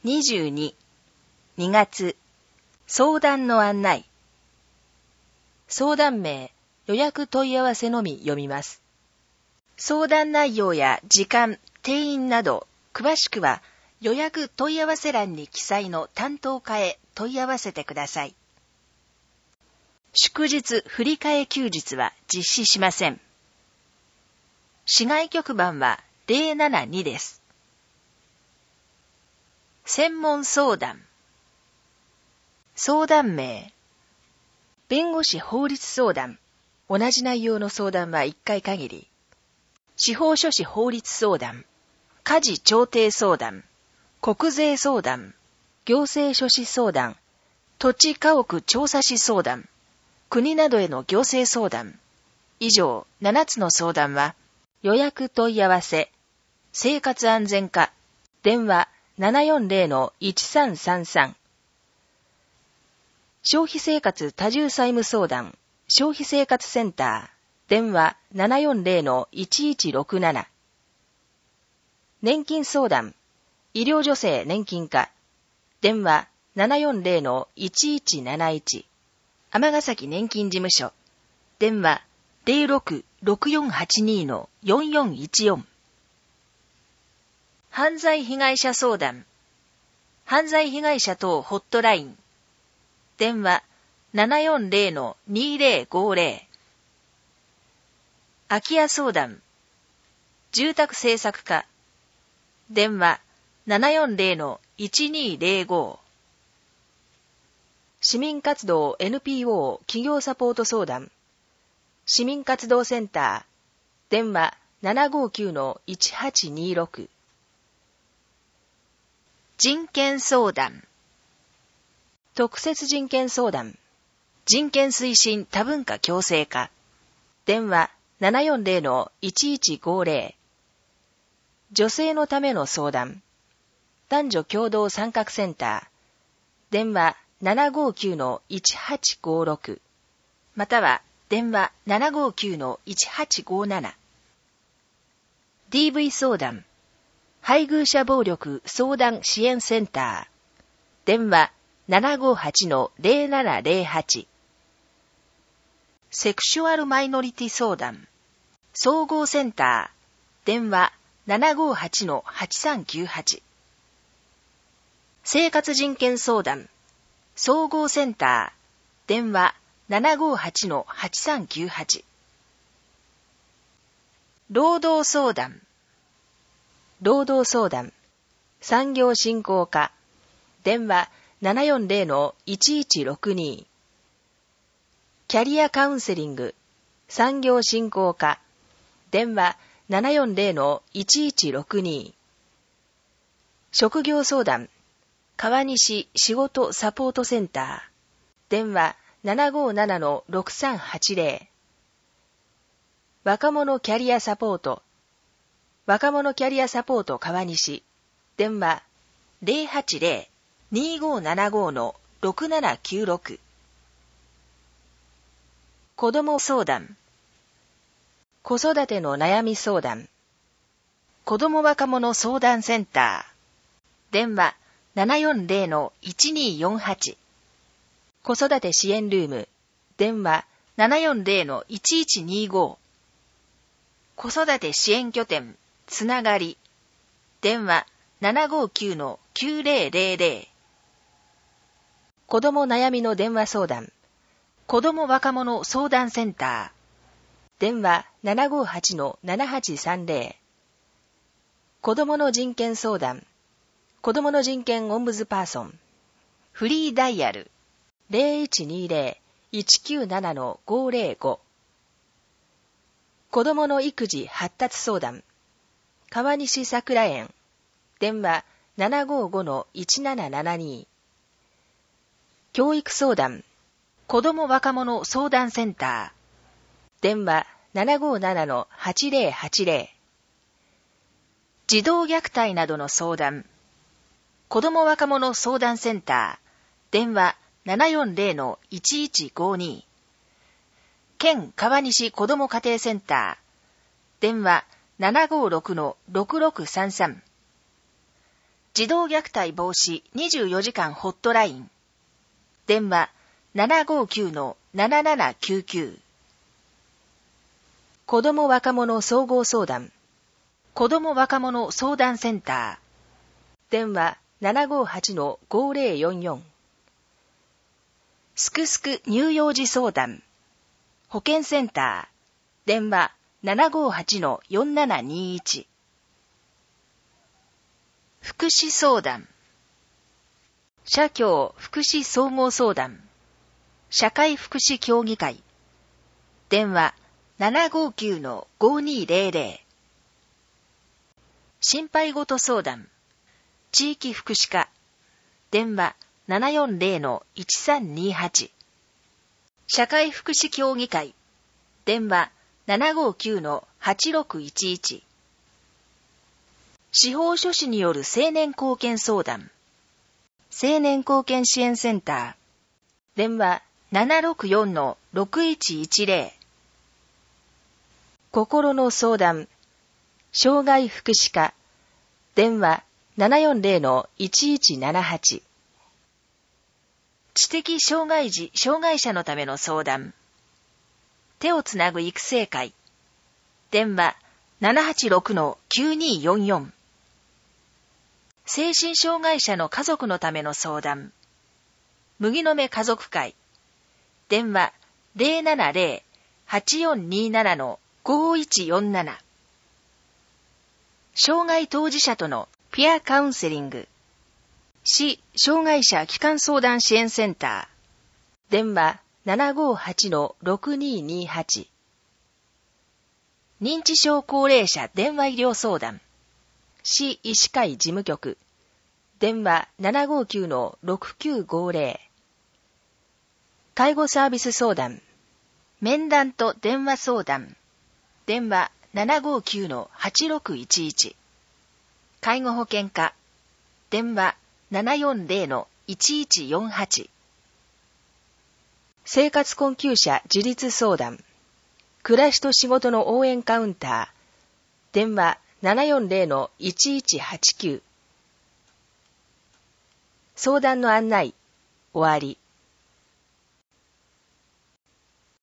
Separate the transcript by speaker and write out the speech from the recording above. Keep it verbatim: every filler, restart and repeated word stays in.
Speaker 1: にじゅうに、にがつ、相談の案内。相談名、予約問い合わせのみ読みます。相談内容や時間、定員など、詳しくは予約問い合わせ欄に記載の担当課へ問い合わせてください。祝日振替休日は実施しません。市外局番はゼロななにです。専門相談。相談名。弁護士法律相談。同じ内容の相談はいっかい限り。司法書士法律相談。家事調停相談。国税相談。行政書士相談。土地家屋調査士相談。国などへの行政相談。以上ななつの相談は、予約問い合わせ、生活安全課、電話 ななよんゼロのいちさんさんさん。消費生活多重債務相談、消費生活センター、電話 ななよんゼロのいちいちろくなな。年金相談、医療助成年金課、電話 ななよんゼロのいちいちなないち。尼崎年金事務所、電話 ゼロろくろくよんはちにのよんよんいちよん。犯罪被害者相談、犯罪被害者等ホットライン、電話 ななよんゼロのにゼロごゼロ。空き家相談、住宅政策課、電話 ななよんゼロのいちにゼロご。市民活動 エヌピーオー 企業サポート相談、市民活動センター、電話 ななごきゅうのいちはちにろく。人権相談、特設人権相談、人権推進多文化共生課、電話 ななよんゼロのいちいちごゼロ。女性のための相談、男女共同参画センター、電話 ななごきゅうのいちはちごろく、または電話 ななごきゅうのいちはちごなな。ディーブイ 相談、配偶者暴力相談支援センター、電話 ななごはちのゼロななゼロはち。セクシュアルマイノリティ相談、総合センター、電話 ななごはちのはちさんきゅうはち。生活人権相談、総合センター、電話 ななごはちのはちさんきゅうはち。労働相談、労働相談、産業振興課、電話 ななよんゼロのいちいちろくに。キャリアカウンセリング、産業振興課、電話 ななよんゼロのいちいちろくに。職業相談、川西仕事サポートセンター、電話 ななごななのろくさんはちゼロ。若者キャリアサポート、若者キャリアサポート川西、電話 ゼロはちゼロにごななごのろくななきゅうろく。子ども相談、子育ての悩み相談、子ども若者相談センター、電話 ななよんゼロのいちによんはち。子育て支援ルーム、電話 ななよんゼロのいちいちにご。子育て支援拠点、つながり、電話 ななごきゅうのきゅうゼロゼロゼロ。子ども悩みの電話相談、子ども若者相談センター、電話 ななごはちのななはちさんゼロ。子どもの人権相談、子どもの人権オンブズパーソン、フリーダイヤル ゼロいちにゼロいちきゅうななのごゼロご。子どもの育児発達相談、川西桜園、電話 ななごごのいちななななに。教育相談、子ども若者相談センター、電話 ななごななのはちゼロはちゼロ。児童虐待などの相談、子ども若者相談センター、電話 ななよんゼロのいちいちごに。県川西子ども家庭センター、電話 ななごろくのろくろくさんさん。 児童虐待防止にじゅうよじかんホットライン。電話 ななごきゅうのななななきゅうきゅう。子ども若者総合相談。子ども若者相談センター。電話 ななごはちのごぜろよんよん。すくすく乳幼児相談。保健センター。電話 ななごはちのよんななにいち。福祉相談。社協福祉総合相談。社会福祉協議会。電話 ななごきゅうのごにぜろぜろ。心配事相談。地域福祉課。電話 ななよんぜろのいちさんにはち。社会福祉協議会。電話 ななごきゅうのはちろくいちいち。司法書士による青年貢献相談。青年貢献支援センター。電話 ななろくよんのろくいちいちぜろ。心の相談。障害福祉課。電話 ななよんぜろのいちいちななはち。知的障害児・障害者のための相談。手をつなぐ育成会。電話 ななはちろくのきゅうによんよん。精神障害者の家族のための相談。麦の芽家族会。電話 ぜろななぜろ はちよんにななのごいちよんなな。障害当事者とのピアカウンセリング。市障害者基幹相談支援センター。電話 ななごはちのろくににはち。認知症高齢者電話医療相談。市医師会事務局。電話 ななごきゅうのろくきゅうごぜろ。介護サービス相談。面談と電話相談。電話 ななごきゅうのはちろくいちいち。介護保険課。電話 ななよんぜろのいちいちよんはち。生活困窮者自立相談。暮らしと仕事の応援カウンター。電話 ななよんぜろのいちいちはちきゅう。相談の案内、終わり。